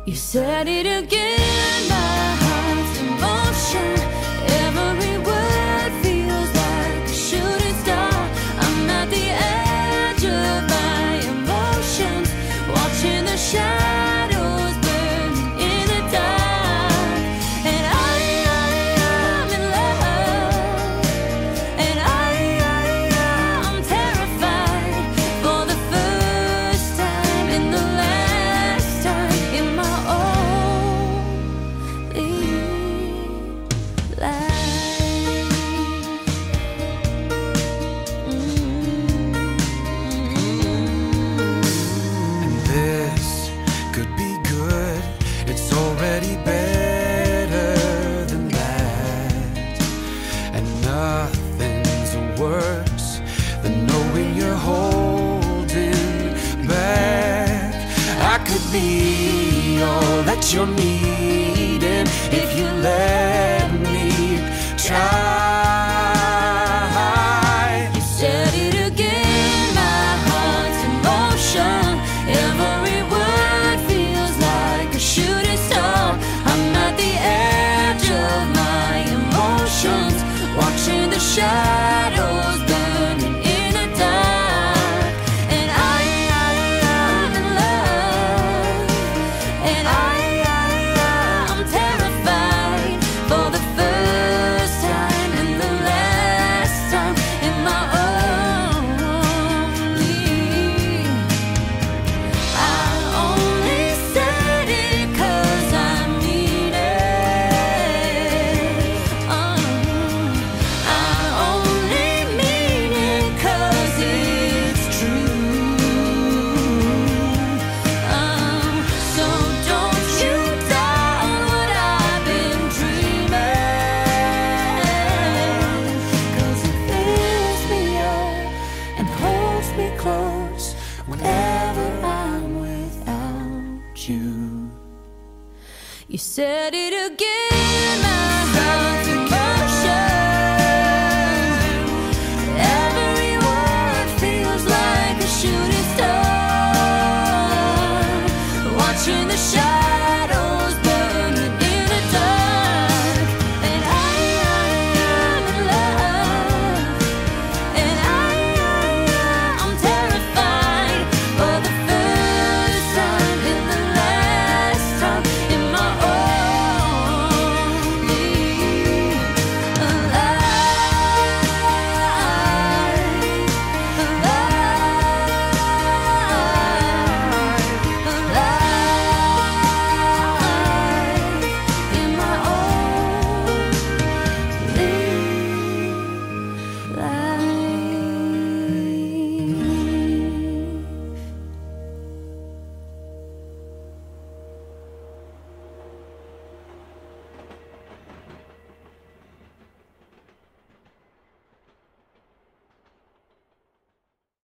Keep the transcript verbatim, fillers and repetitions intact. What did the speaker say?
You said it again, my heart's in motion. Every word feels like a shooting star. I'm at the edge of my emotions, watching the shadows burning in the dark. And I, I am in love, and I, I am terrified for the first time and the last time in my only life. And this could be good. It's already better than that. And nothing's worse than knowing you're holding back. I could be all that you're needing if you let me try. You said it again, my heart's in motion. Every word feels like a shooting star. I'm at the edge of my emotions, watching the shadows burning in the dark. And I, I am in love, and I, I am terrified for the first time and the last time in my only. I only said it 'cause I mean it. Uh, I only mean it 'cause it's true. Um, so don't you doubt what I've been dreaming, 'cause it fills me up and holds me close whenever I'm without you. You said it again.